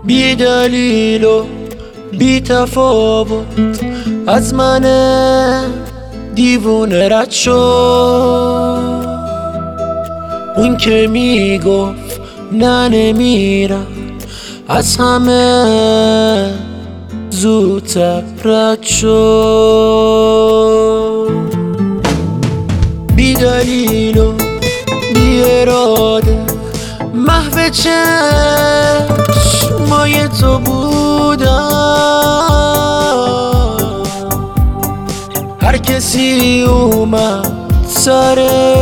بی دلیل و بی تفاوت از من دیوونه رد شد. اون که میگفت نه نمیرم از همه زودتر رد شد. بی دلیل و بی اراده محو چشمای تو بودم. هر کسی اومد سر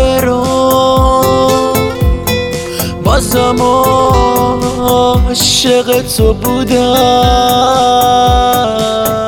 راه بازم عاشق تو بودم.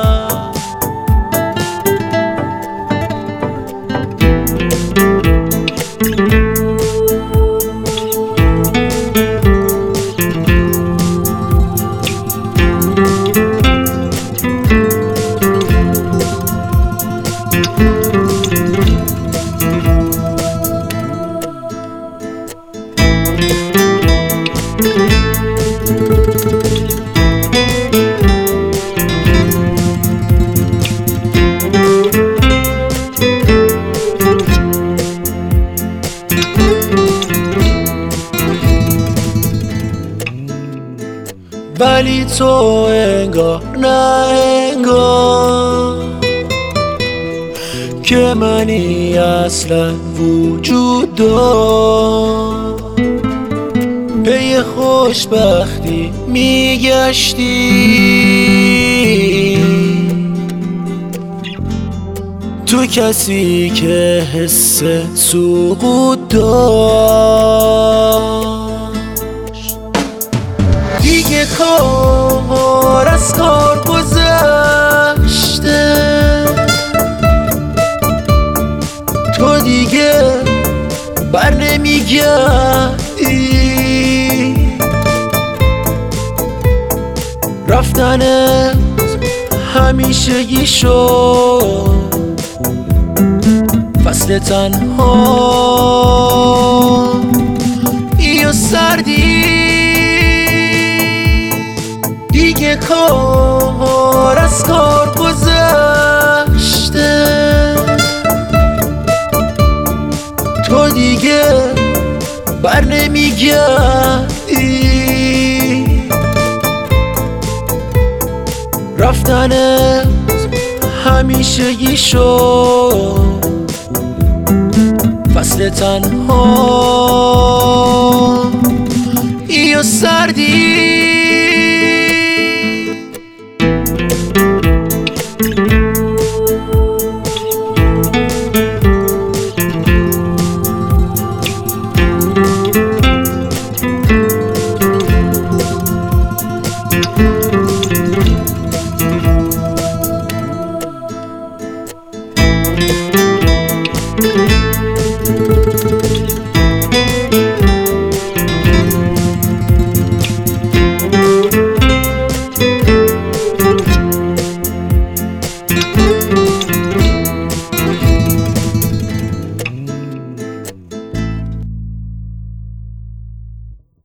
ولی تو انگار نه انگار که منی اصلا وجود دار. پی خوشبختی میگشتی تو کسی که حس سقوط داشت. دیگه کار از کار گذشته، تو دیگه بر نمیگردی. رفتنت همیشگی شد فصل تنها یا سردی. دیگه کار از کار گذشته، تو دیگه بر نمیگردی. رفتنت همیشگی شد فصل تنها یا سردی.